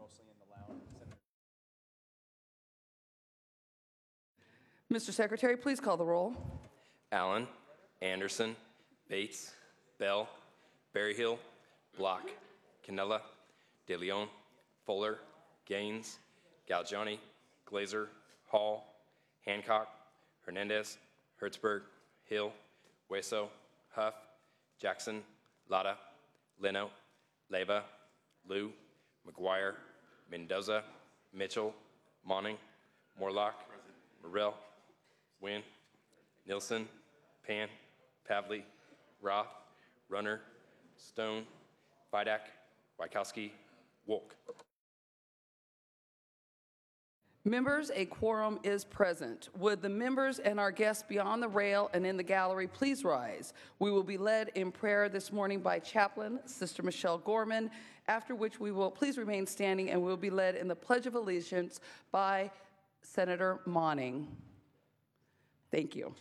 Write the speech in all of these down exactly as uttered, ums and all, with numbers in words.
mostly in the lounge. Senator. Mister Secretary, please call the roll. Allen, Anderson, Bates, Bell, Berryhill, Block, Cannella, De Leon, Fuller, Gaines, Galgiani, Glazer, Hall, Hancock, Hernandez, Hertzberg, Hill, Hueso, Huff, Jackson, Latta, Leno, Leyva, Liu, McGuire, Mendoza, Mitchell, Monning, Morlock, Morrell, Wynn, Nilsson, Pan, Pavley, Roth, Runner, Stone, Vidak, Wykowski, Wolk. Members, a quorum is present. Would the members and our guests beyond the rail and in the gallery please rise? We will be led in prayer this morning by Chaplain Sister Michelle Gorman, after which we will please remain standing and we will be led in the Pledge of Allegiance by Senator Monning. Thank you.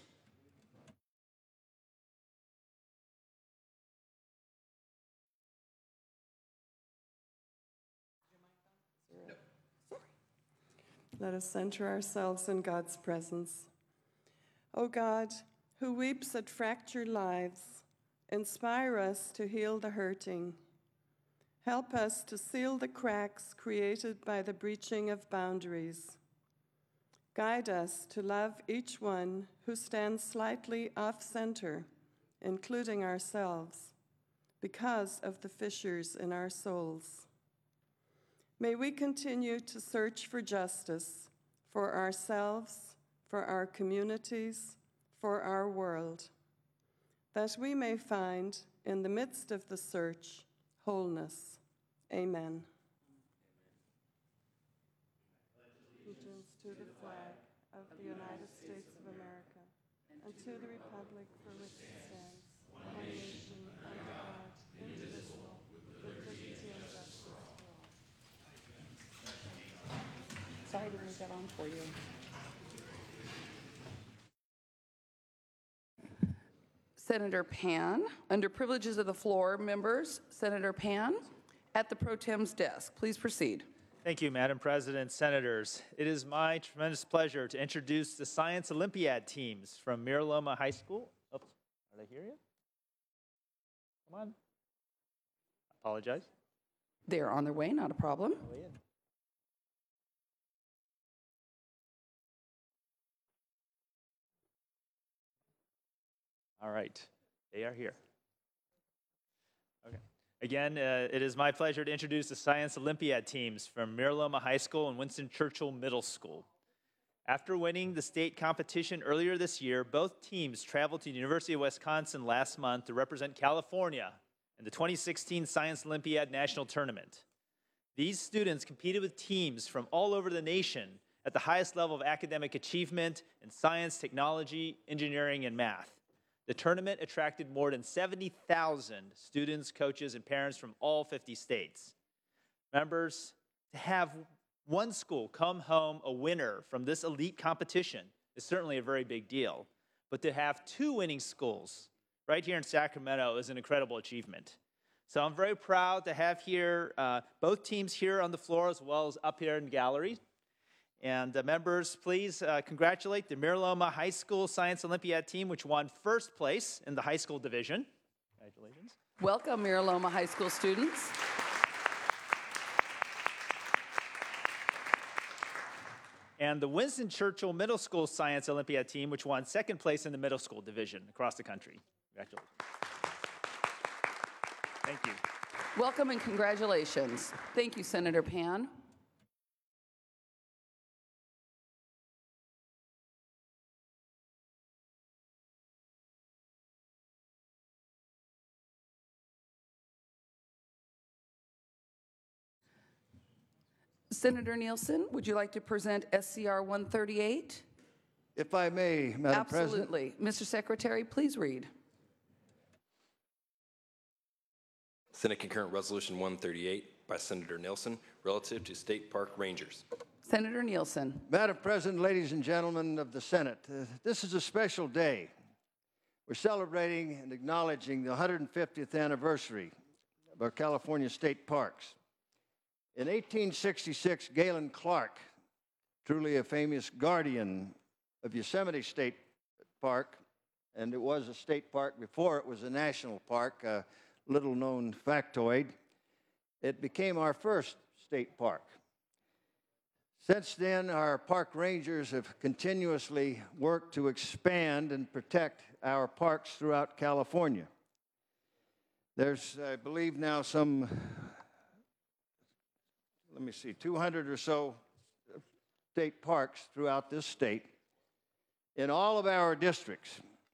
Let us center ourselves in God's presence. O God, who weeps at fractured lives, inspire us to heal the hurting. Help us to seal the cracks created by the breaching of boundaries. Guide us to love each one who stands slightly off-center, including ourselves, because of the fissures in our souls. May we continue to search for justice for ourselves, for our communities, for our world, that we may find in the midst of the search wholeness. Amen. Allegiance to the flag of the United States of America and to the republic for which it stands, one nation under God, indivisible, with liberty and justice for all. Sorry to leave that on for you. Senator Pan, under privileges of the floor, members, Senator Pan at the Pro Tem's desk. Please proceed. Thank you, Madam President, Senators. It is my tremendous pleasure to introduce the Science Olympiad teams from Mira Loma High School. Oops, are they here yet? Come on. Apologize. They're on their way, not a problem. Way in. All right, they are here. Okay. Again, uh, it is my pleasure to introduce the Science Olympiad teams from Mira Loma High School and Winston Churchill Middle School. After winning the state competition earlier this year, both teams traveled to the University of Wisconsin last month to represent California in the twenty sixteen Science Olympiad National Tournament. These students competed with teams from all over the nation at the highest level of academic achievement in science, technology, engineering, and math. The tournament attracted more than seventy thousand students, coaches, and parents from all fifty states. Members, to have one school come home a winner from this elite competition is certainly a very big deal. But to have two winning schools right here in Sacramento is an incredible achievement. So I'm very proud to have here uh, both teams here on the floor as well as up here in the gallery. And uh, members, please uh, congratulate the Mira Loma High School Science Olympiad team, which won first place in the high school division. Congratulations. Welcome, Mira Loma High School students. And the Winston Churchill Middle School Science Olympiad team, which won second place in the middle school division across the country. Congratulations. Thank you. Welcome and congratulations. Thank you, Senator Pan. Senator Nielsen, would you like to present S C R one thirty-eight? If I may, Madam President. Absolutely. Mister Secretary, please read. Senate Concurrent Resolution one thirty-eight by Senator Nielsen relative to state park rangers. Senator Nielsen. Madam President, ladies and gentlemen of the Senate, uh, this is a special day. We're celebrating and acknowledging the one hundred fiftieth anniversary of our California state parks. In eighteen sixty-six, Galen Clark, truly a famous guardian of Yosemite State Park, and it was a state park before it was a national park, a little-known factoid, it became our first state park. Since then, our park rangers have continuously worked to expand and protect our parks throughout California. There's, I believe now, some, let me see, two hundred or so state parks throughout this state. In all of our districts,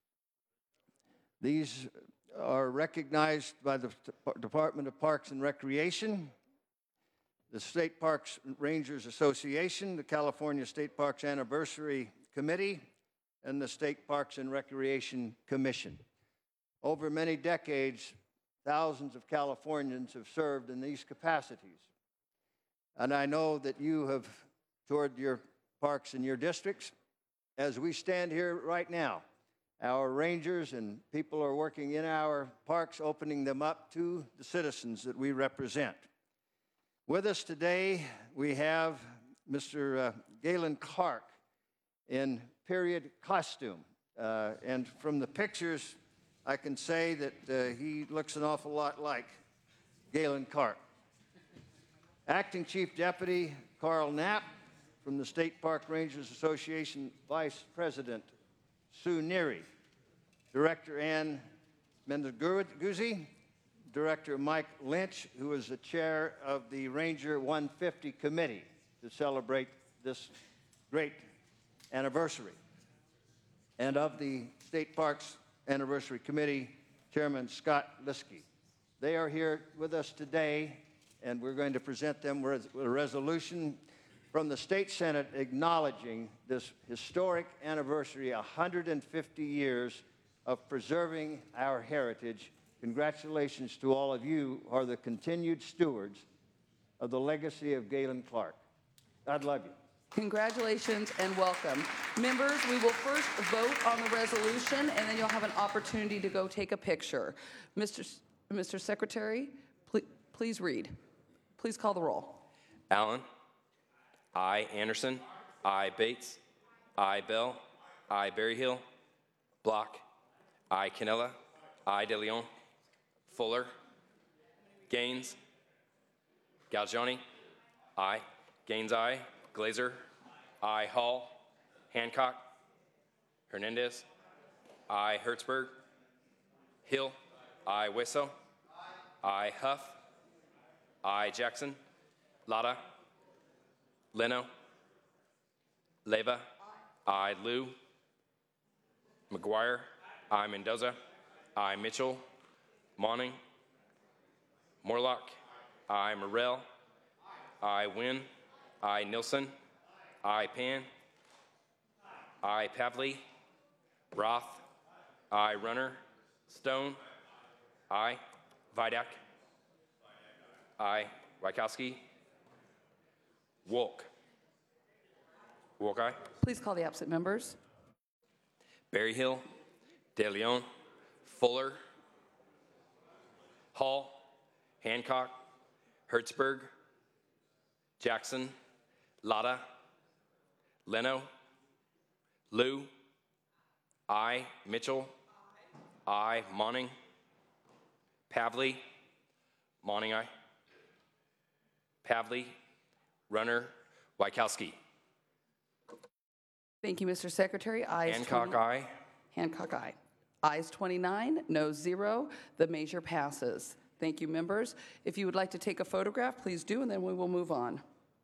these are recognized by the Department of Parks and Recreation, the State Parks Rangers Association, the California State Parks Anniversary Committee, and the State Parks and Recreation Commission. Over many decades, thousands of Californians have served in these capacities. And I know that you have toured your parks in your districts. As we stand here right now, our rangers and people are working in our parks, opening them up to the citizens that we represent. With us today, we have Mister Uh, Galen Clark in period costume. Uh, and from the pictures, I can say that uh, he looks an awful lot like Galen Clark. Acting Chief Deputy Carl Knapp, from the State Park Rangers Association, Vice President Sue Neary, Director Ann Mendeguzzi, Director Mike Lynch, who is the chair of the Ranger one fifty Committee to celebrate this great anniversary, and of the State Parks Anniversary Committee, Chairman Scott Liskey. They are here with us today, and we're going to present them with a resolution from the State Senate acknowledging this historic anniversary, one hundred fifty years of preserving our heritage. Congratulations to all of you who are the continued stewards of the legacy of Galen Clark. God love you. Congratulations and welcome. Members, we will first vote on the resolution, and then you'll have an opportunity to go take a picture. Mister S- Mister Secretary, please, please read. Please call the roll. Allen. I. Anderson. I. Bates. I. Bell. I. Berryhill. Block. I. Canella. I. De Leon. Fuller. Gaines. Galgiani. I. Gaines, I. Glazer. I. Hall. Hancock. Hernandez. I. Hertzberg. Hill. I. Wisso. I. Huff. I. Jackson. Lada. Leno. Leva. I. Liu. McGuire. I. Mendoza. I. Mitchell. Monning. Morlock. I. Morrell. I. Wynn. I. Nilsson. I. Pan. I. Pavley. Roth. I. Runner. Stone. I. Vidak. I. Wykowski. Wolk. Wolk, aye. Please call the absent members. Berryhill. De Leon. Fuller. Hall. Hancock. Hertzberg. Jackson. Lada. Leno. Liu. I. Mitchell. I. Monning. Pavley. Monning, aye. Pavley. Runner. Wykowski. Thank you, Mister Secretary. Ayes Hancock, twenty aye. Hancock, aye. Ayes twenty-nine, no zero. The measure passes. Thank you, members. If you would like to take a photograph, please do, and then we will move on.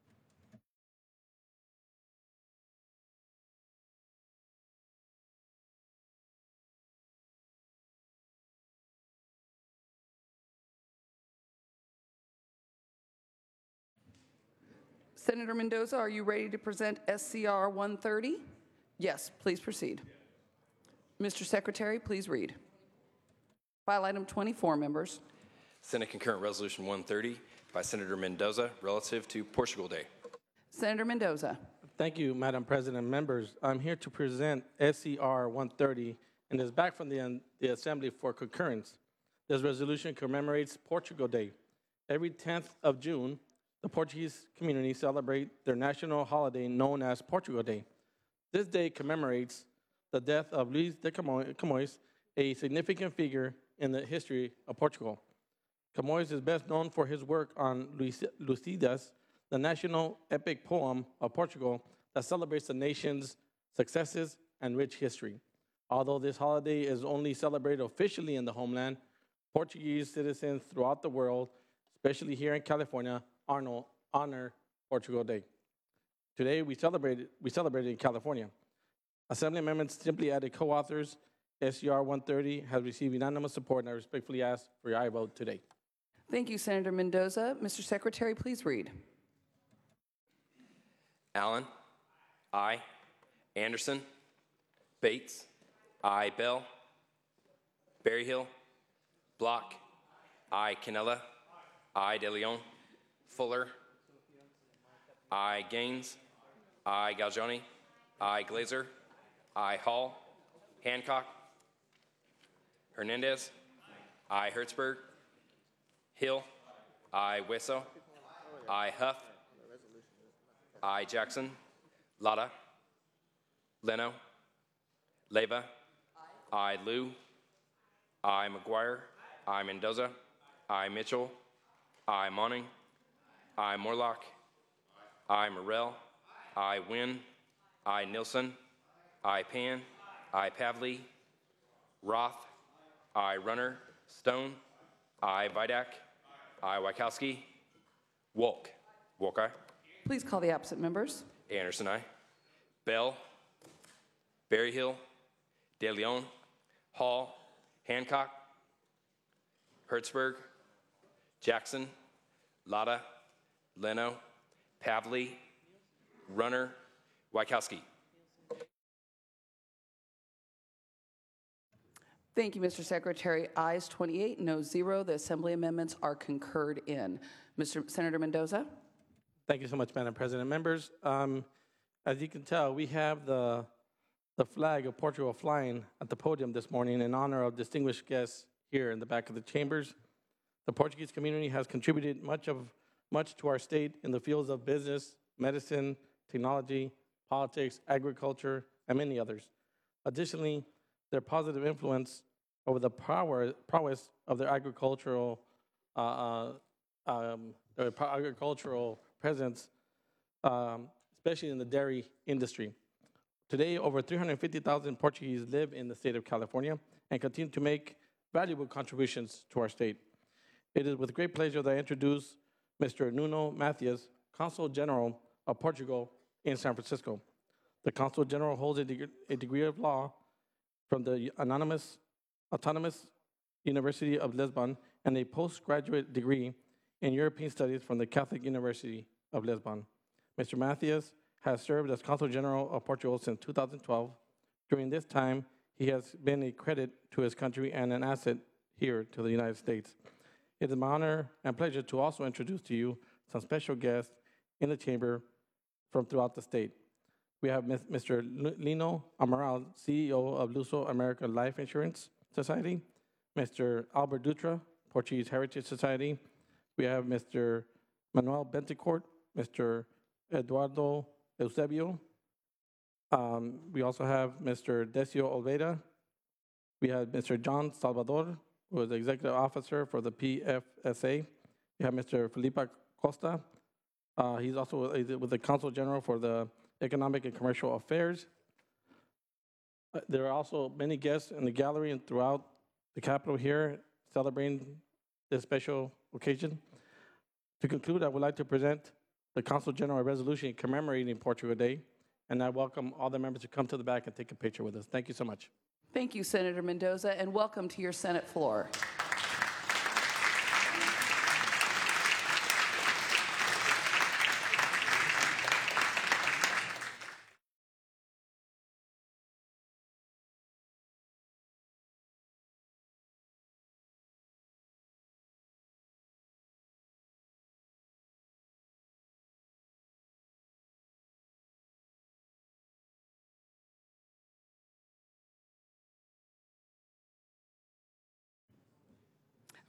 Senator Mendoza, are you ready to present S C R one thirty? Yes, please proceed. Mister Secretary, please read. File item twenty-four, members. Senate Concurrent Resolution one thirty by Senator Mendoza relative to Portugal Day. Senator Mendoza. Thank you, Madam President. Members, I'm here to present S C R one thirty, and is back from the, the Assembly for concurrence. This resolution commemorates Portugal Day. Every tenth of June, the Portuguese community celebrate their national holiday known as Portugal Day. This day commemorates the death of Luís de Camões, Camões, a significant figure in the history of Portugal. Camões is best known for his work on Lusíadas, the national epic poem of Portugal that celebrates the nation's successes and rich history. Although this holiday is only celebrated officially in the homeland, Portuguese citizens throughout the world, especially here in California, honor Portugal Day. Today, we celebrate, we celebrate in California. Assembly amendments simply added co-authors. S C R one thirty has received unanimous support, and I respectfully ask for your aye vote today. Thank you, Senator Mendoza. Mister Secretary, please read. Allen. Aye. Anderson. Bates. Aye. Bell. Berryhill. Block. Aye. Canella. Aye. De Leon. Fuller. Aye. Gaines. Aye. Galgioni. Aye. Glazer. Aye. Hall. Hancock. Hernandez. Aye. Hertzberg. Hill. Aye. Wesso. Aye. Huff. Aye. Jackson. Lotta. Leno. Leyva. Aye. Liu. Aye. McGuire. Aye. Mendoza. Aye. Mitchell. Aye. Monning. Aye. Morlock. Aye. Morrell. Aye. Wynn. Aye. Nilsson. Aye. Pan. Aye. Pavley. Roth. Aye. Runner. Stone. Aye. Vidak. Aye. Wachowski. Wolk. Wolk, aye. Please call the absent members. Anderson, aye. Bell. Berryhill. De Leon. Hall. Hancock. Hertzberg. Jackson. Lotta. Leno. Pavley. Runner. Wachowski. Thank you, Mister Secretary. Ayes twenty-eight, no zero. The Assembly amendments are concurred in. Mister Senator Mendoza? Thank you so much, Madam President. Members, um, as you can tell, we have the, the flag of Portugal flying at the podium this morning in honor of distinguished guests here in the back of the chambers. The Portuguese community has contributed much, of, much to our state in the fields of business, medicine, technology, politics, agriculture, and many others. Additionally, their positive influence over the power, prowess of their agricultural, uh, um, their agricultural presence, um, especially in the dairy industry. Today, over three hundred fifty thousand Portuguese live in the state of California and continue to make valuable contributions to our state. It is with great pleasure that I introduce Mister Nuno Mathias, Consul General of Portugal in San Francisco. The Consul General holds a, deg a degree of law from the Anonymous, Autonomous University of Lisbon and a postgraduate degree in European Studies from the Catholic University of Lisbon. Mister Mathias has served as Consul General of Portugal since two thousand twelve. During this time, he has been a credit to his country and an asset here to the United States. It is my honor and pleasure to also introduce to you some special guests in the chamber from throughout the state. We have Mister Lino Amaral, C E O of Luso America Life Insurance Society, Mister Albert Dutra, Portuguese Heritage Society. We have Mister Manuel Bentecourt, Mister Eduardo Eusebio. Um, we also have Mister Decio Olveda. We have Mister John Salvador, who is the Executive Officer for the P F S A. We have Mister Felipe Costa. Uh, he's also with the Consul General for the Economic and Commercial Affairs. Uh, there are also many guests in the gallery and throughout the Capitol here celebrating this special occasion. To conclude, I would like to present the Consul General resolution commemorating Portugal Day, and I welcome all the members to come to the back and take a picture with us. Thank you so much. Thank you, Senator Mendoza, and welcome to your Senate floor.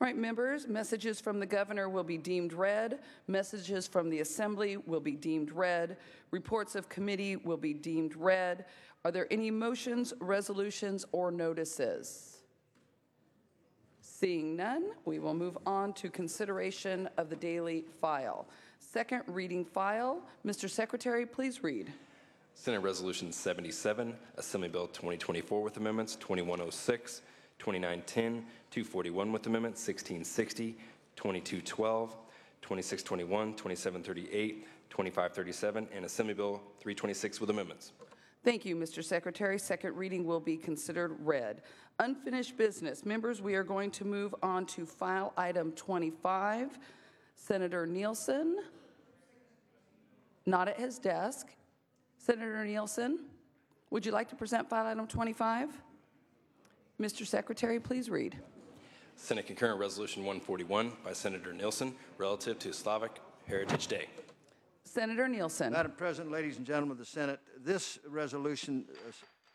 All right, members, messages from the governor will be deemed read. Messages from the assembly will be deemed read. Reports of committee will be deemed read. Are there any motions, resolutions, or notices? Seeing none, we will move on to consideration of the daily file. Second reading file. Mister Secretary, please read. Senate Resolution seventy-seven, Assembly Bill twenty twenty-four with amendments, twenty-one oh six, twenty-nine ten, two forty-one with amendments, sixteen sixty, twenty-two twelve, twenty-six twenty-one, twenty-seven thirty-eight, twenty-five thirty-seven, and Assembly Bill three twenty-six with amendments. Thank you, Mister Secretary. Second reading will be considered read. Unfinished business. Members, we are going to move on to file item twenty-five. Senator Nielsen, not at his desk. Senator Nielsen, would you like to present file item twenty-five? Mister Secretary, please read. Senate Concurrent Resolution one forty-one by Senator Nielsen relative to Slavic Heritage Day. Senator Nielsen. Madam President, ladies and gentlemen of the Senate, this resolution uh,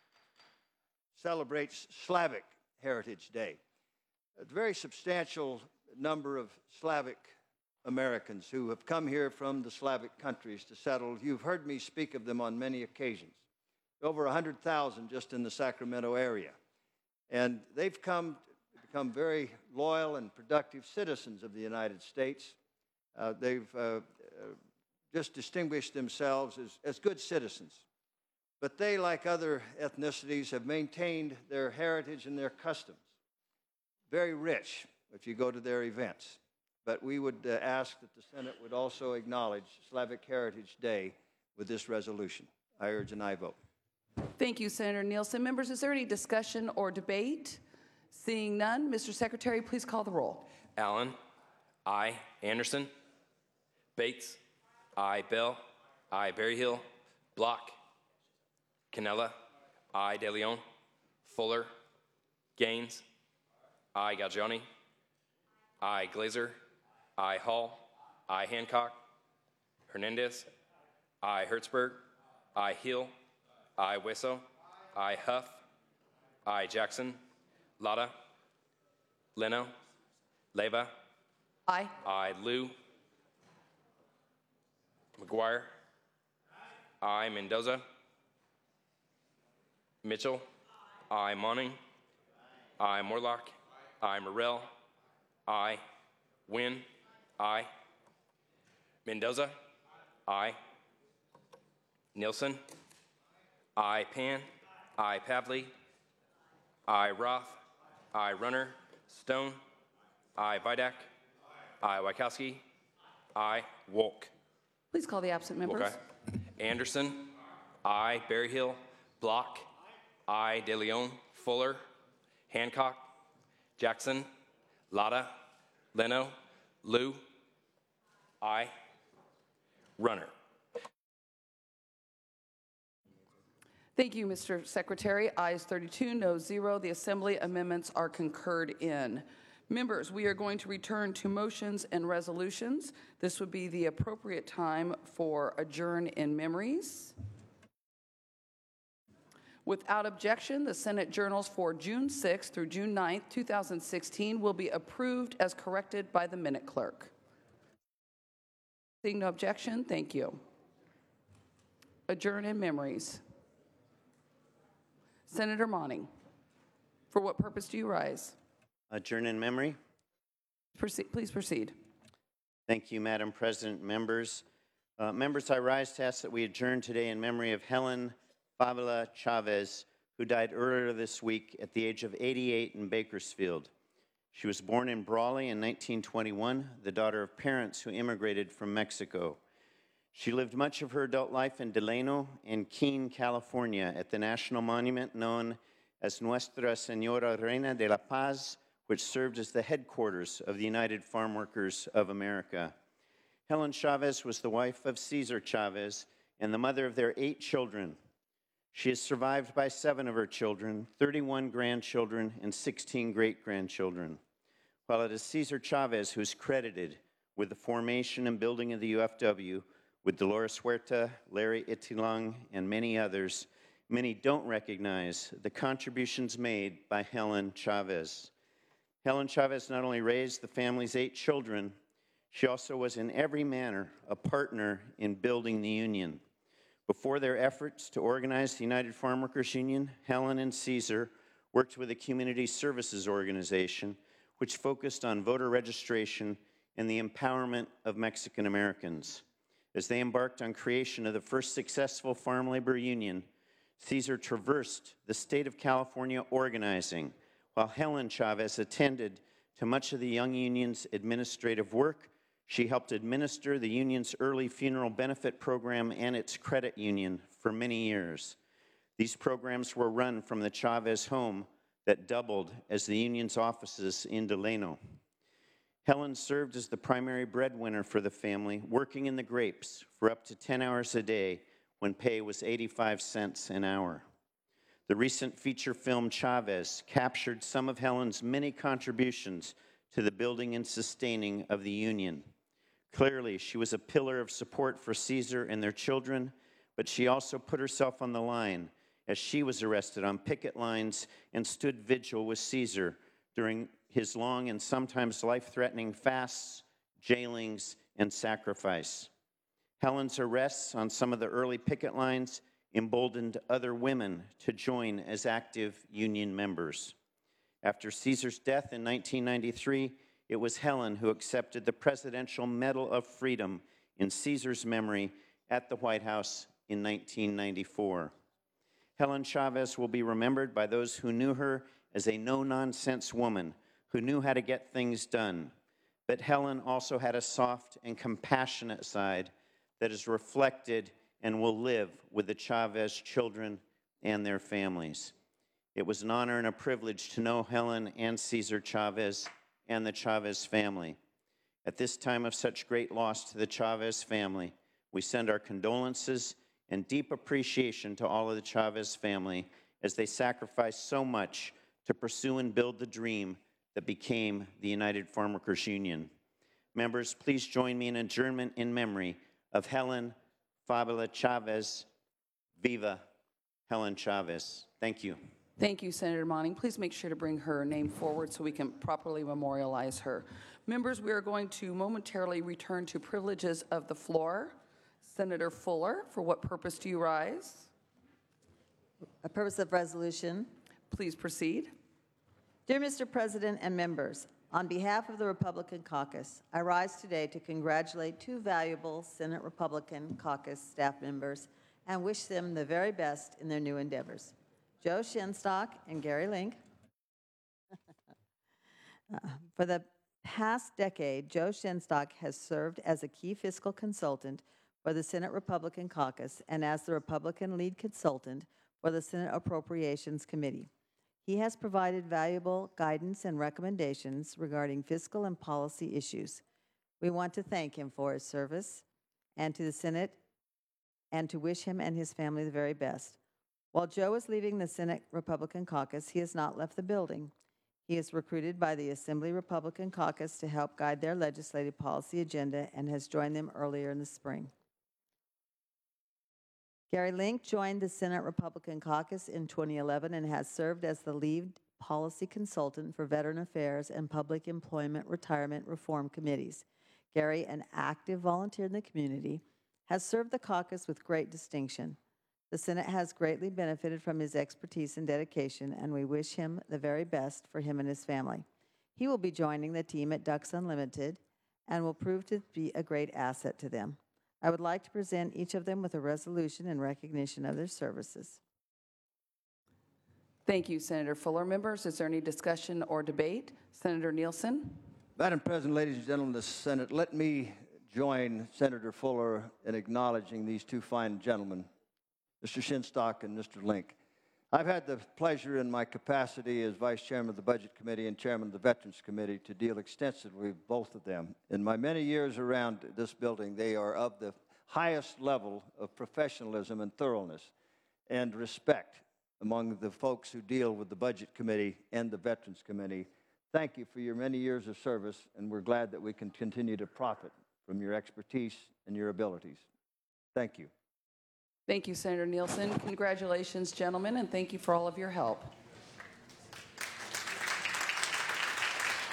celebrates Slavic Heritage Day. A very substantial number of Slavic Americans who have come here from the Slavic countries to settle. You've heard me speak of them on many occasions. Over one hundred thousand just in the Sacramento area. And they've come to become very loyal and productive citizens of the United States. Uh, they've uh, uh, just distinguished themselves as, as good citizens. But they, like other ethnicities, have maintained their heritage and their customs. Very rich if you go to their events. But we would uh, ask that the Senate would also acknowledge Slavic Heritage Day with this resolution. I urge an aye vote. Thank you, Senator Nielsen. Members, is there any discussion or debate? Seeing none, Mister Secretary, please call the roll. Allen, aye. Anderson, Bates, aye. Bell, aye. Berryhill, Block, Canella, aye. De Leon, Fuller, Gaines, aye. Galgiani, aye. Glazer, aye. Hall, aye. Hancock, Hernandez, aye. Hertzberg, aye. Hill, aye. Wesso, aye. Huff, aye. Jackson, Lotta, Leno, Leyva, Aye. aye. Liu, McGuire, aye. Mendoza, Mitchell, aye. Monning, aye. Morlock, aye. Morrell, aye. Wynn, aye. Mendoza, aye. Nielsen, aye. Pan, aye. Pavley, aye. Roth, aye. Runner, Stone, aye. Vidak, aye. Wachowski, aye. Wolk. Please call the absent members. Okay. Anderson, aye. Berryhill, Block, aye. De Leon, Fuller, Hancock, Jackson, Lotta, Leno, Liu, aye. Runner. Thank you, Mister Secretary. Ayes thirty-two, no zero. The Assembly amendments are concurred in. Members, we are going to return to motions and resolutions. This would be the appropriate time for adjourn in memories. Without objection, the Senate journals for June sixth through June ninth, two thousand sixteen will be approved as corrected by the minute clerk. Seeing no objection, thank you. Adjourn in memories. Senator Monning, for what purpose do you rise? Adjourn in memory. Proceed, please proceed. Thank you, Madam President, members. Uh, members, I rise to ask that we adjourn today in memory of Helen Fabiola Chavez, who died earlier this week at the age of eighty-eight in Bakersfield. She was born in Brawley in nineteen twenty-one, the daughter of parents who immigrated from Mexico. She lived much of her adult life in Delano and Keene, California, at the national monument known as Nuestra Señora Reina de la Paz, which served as the headquarters of the United Farm Workers of America. Helen Chavez was the wife of Cesar Chavez and the mother of their eight children. She is survived by seven of her children, thirty-one grandchildren, and sixteen great-grandchildren, while it is Cesar Chavez who is credited with the formation and building of the U F W, with Dolores Huerta, Larry Itilong, and many others. Many don't recognize the contributions made by Helen Chavez. Helen Chavez not only raised the family's eight children, she also was in every manner a partner in building the union. Before their efforts to organize the United Farm Workers Union, Helen and Caesar worked with a community services organization which focused on voter registration and the empowerment of Mexican Americans. As they embarked on creation of the first successful farm labor union, Caesar traversed the state of California organizing, while Helen Chavez attended to much of the young union's administrative work. She helped administer the union's early funeral benefit program and its credit union for many years. These programs were run from the Chavez home that doubled as the union's offices in Delano. Helen served as the primary breadwinner for the family, working in the grapes for up to ten hours a day when pay was eighty-five cents an hour. The recent feature film Chavez captured some of Helen's many contributions to the building and sustaining of the union. Clearly, she was a pillar of support for Caesar and their children, but she also put herself on the line as she was arrested on picket lines and stood vigil with Caesar during his long and sometimes life-threatening fasts, jailings, and sacrifice. Helen's arrests on some of the early picket lines emboldened other women to join as active union members. After Caesar's death in nineteen ninety-three, it was Helen who accepted the Presidential Medal of Freedom in Caesar's memory at the White House in nineteen ninety-four. Helen Chavez will be remembered by those who knew her as a no-nonsense woman who knew how to get things done. But Helen also had a soft and compassionate side that is reflected and will live with the Chavez children and their families. It was an honor and a privilege to know Helen and Cesar Chavez and the Chavez family. At this time of such great loss to the Chavez family, we send our condolences and deep appreciation to all of the Chavez family as they sacrificed so much to pursue and build the dream that became the United Farm Workers Union. Members, please join me in adjournment in memory of Helen Fabiola Chavez. Viva Helen Chavez. Thank you. Thank you, Senator Monning. Please make sure to bring her name forward so we can properly memorialize her. Members, we are going to momentarily return to privileges of the floor. Senator Fuller, for what purpose do you rise? A purpose of resolution. Please proceed. Dear Mister President and members, on behalf of the Republican Caucus, I rise today to congratulate two valuable Senate Republican Caucus staff members and wish them the very best in their new endeavors. Joe Shinstock and Gary Link. uh, for the past decade, Joe Shinstock has served as a key fiscal consultant for the Senate Republican Caucus and as the Republican lead consultant for the Senate Appropriations Committee. He has provided valuable guidance and recommendations regarding fiscal and policy issues. We want to thank him for his service and to the Senate and to wish him and his family the very best. While Joe is leaving the Senate Republican Caucus, he has not left the building. He is recruited by the Assembly Republican Caucus to help guide their legislative policy agenda and has joined them earlier in the spring. Gary Link joined the Senate Republican Caucus in twenty eleven and has served as the lead policy consultant for Veteran Affairs and Public Employment Retirement Reform Committees. Gary, an active volunteer in the community, has served the caucus with great distinction. The Senate has greatly benefited from his expertise and dedication, and we wish him the very best for him and his family. He will be joining the team at Ducks Unlimited and will prove to be a great asset to them. I would like to present each of them with a resolution in recognition of their services. Thank you, Senator Fuller. Members, is there any discussion or debate? Senator Nielsen? Madam President, ladies and gentlemen of the Senate, let me join Senator Fuller in acknowledging these two fine gentlemen, Mister Shinstock and Mister Link. I've had the pleasure in my capacity as Vice Chairman of the Budget Committee and Chairman of the Veterans Committee to deal extensively with both of them. In my many years around this building, they are of the highest level of professionalism and thoroughness and respect among the folks who deal with the Budget Committee and the Veterans Committee. Thank you for your many years of service, and we're glad that we can continue to profit from your expertise and your abilities. Thank you. Thank you, Senator Nielsen. Congratulations, gentlemen, and thank you for all of your help.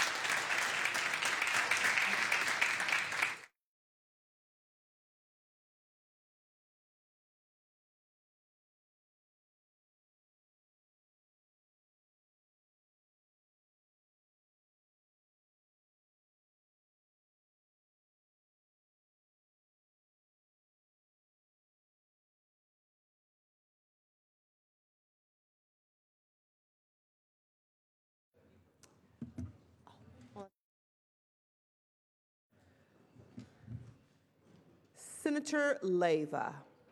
Senator Leyva.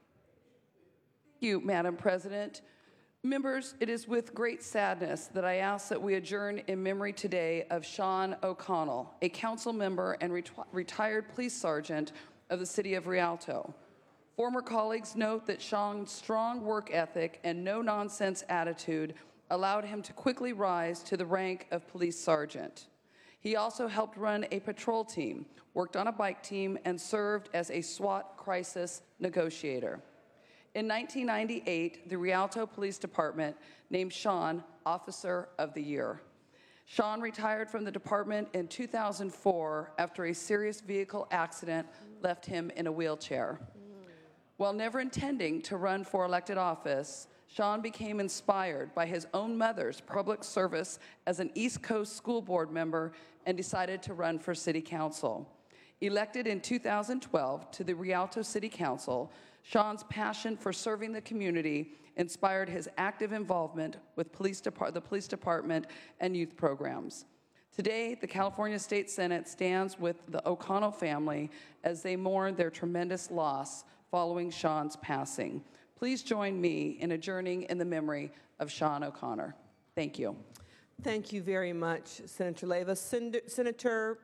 Thank you, Madam President. Members, it is with great sadness that I ask that we adjourn in memory today of Sean O'Connell, a council member and ret- retired police sergeant of the city of Rialto. Former colleagues note that Sean's strong work ethic and no-nonsense attitude allowed him to quickly rise to the rank of police sergeant. He also helped run a patrol team, worked on a bike team, and served as a SWAT crisis negotiator. In nineteen ninety-eight, the Rialto Police Department named Sean Officer of the Year. Sean retired from the department in two thousand four after a serious vehicle accident left him in a wheelchair. While never intending to run for elected office, Sean became inspired by his own mother's public service as an East Coast school board member and decided to run for city council. Elected in two thousand twelve to the Rialto City Council, Sean's passion for serving the community inspired his active involvement with police depart- the police department and youth programs. Today, the California State Senate stands with the O'Connell family as they mourn their tremendous loss following Sean's passing. Please join me in adjourning in the memory of Sean O'Connor. Thank you. Thank you very much, Senator Leyva. Sen- Senator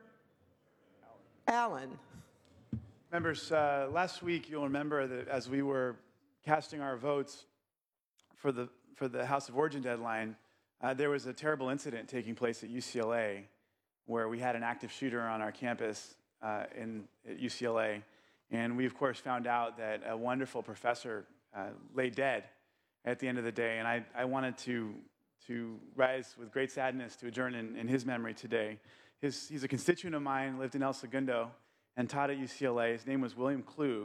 Allen. Members, uh, last week you'll remember that as we were casting our votes for the, for the House of Origin deadline, uh, there was a terrible incident taking place at U C L A where we had an active shooter on our campus uh, in, at U C L A. And we, of course, found out that a wonderful professor uh, lay dead at the end of the day. And I, I wanted to, to rise with great sadness to adjourn in, in his memory today. His, he's a constituent of mine, lived in El Segundo, and taught at U C L A. His name was William Klug,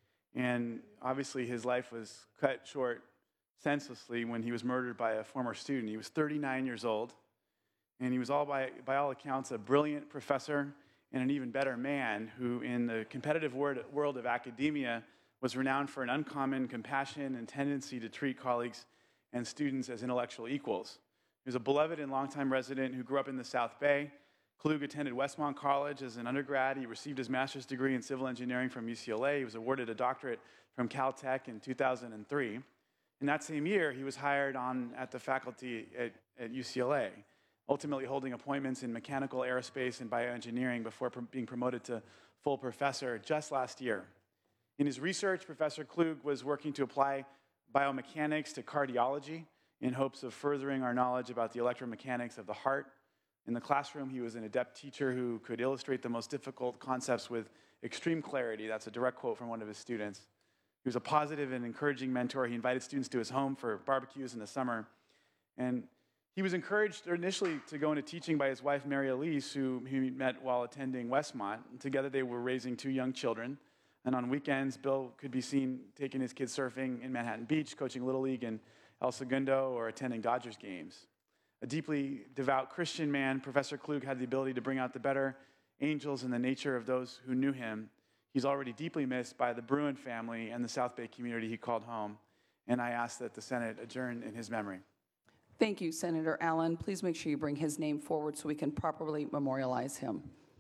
and obviously his life was cut short senselessly when he was murdered by a former student. He was thirty-nine years old, and he was all by, by all accounts a brilliant professor and an even better man who, in the competitive word, world of academia, was renowned for an uncommon compassion and tendency to treat colleagues and students as intellectual equals. He was a beloved and longtime resident who grew up in the South Bay. Klug attended Westmont College as an undergrad. He received his master's degree in civil engineering from U C L A. He was awarded a doctorate from Caltech in two thousand three. In that same year, he was hired on at the faculty at, at U C L A, ultimately holding appointments in mechanical, aerospace, and bioengineering before pr- being promoted to full professor just last year. In his research, Professor Klug was working to apply biomechanics to cardiology in hopes of furthering our knowledge about the electromechanics of the heart. In the classroom, he was an adept teacher who could illustrate the most difficult concepts with extreme clarity. That's a direct quote from one of his students. He was a positive and encouraging mentor. He invited students to his home for barbecues in the summer. And he was encouraged initially to go into teaching by his wife, Mary Elise, who he met while attending Westmont. And together they were raising two young children. And on weekends, Bill could be seen taking his kids surfing in Manhattan Beach, coaching Little League in El Segundo, or attending Dodgers games. A deeply devout Christian man, Professor Klug had the ability to bring out the better angels in the nature of those who knew him. He's already deeply missed by the Bruin family and the South Bay community he called home. And I ask that the Senate adjourn in his memory. Thank you, Senator Allen. Please make sure you bring his name forward so we can properly memorialize him.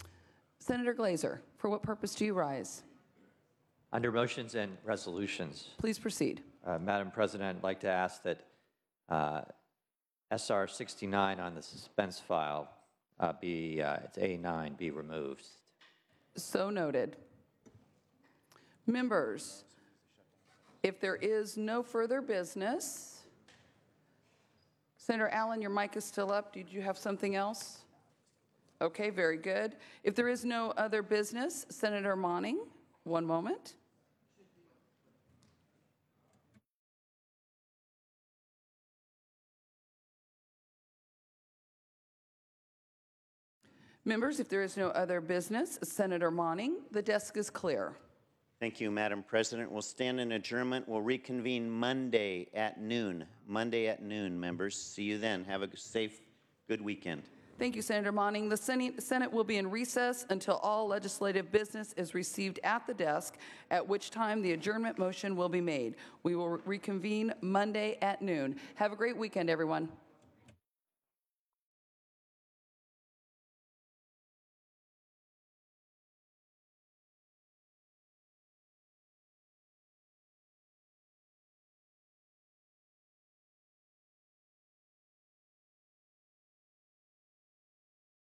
Senator Glazer, for what purpose do you rise? Under motions and resolutions. Please proceed. Uh, Madam President, I'd like to ask that uh, S R sixty-nine on the suspense file uh, be, uh, it's A nine, be removed. So noted. Members, if there is no further business, Senator Allen, your mic is still up. Did you have something else? Okay, very good. If there is no other business, Senator Monning, one moment. Members, if there is no other business, Senator Monning, the desk is clear. Thank you, Madam President. We'll stand in adjournment. We'll reconvene Monday at noon. Monday at noon, members. See you then. Have a safe, good weekend. Thank you, Senator Monning. The Senate will be in recess until all legislative business is received at the desk, at which time the adjournment motion will be made. We will reconvene Monday at noon. Have a great weekend, everyone.